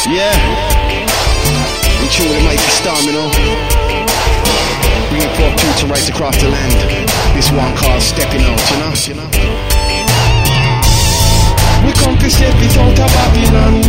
Yeah. We chill with the mighty storm, you know. Bringing forth truth and rights across the land. This one called Stepping Out, you know. We come to step it out of Babylon.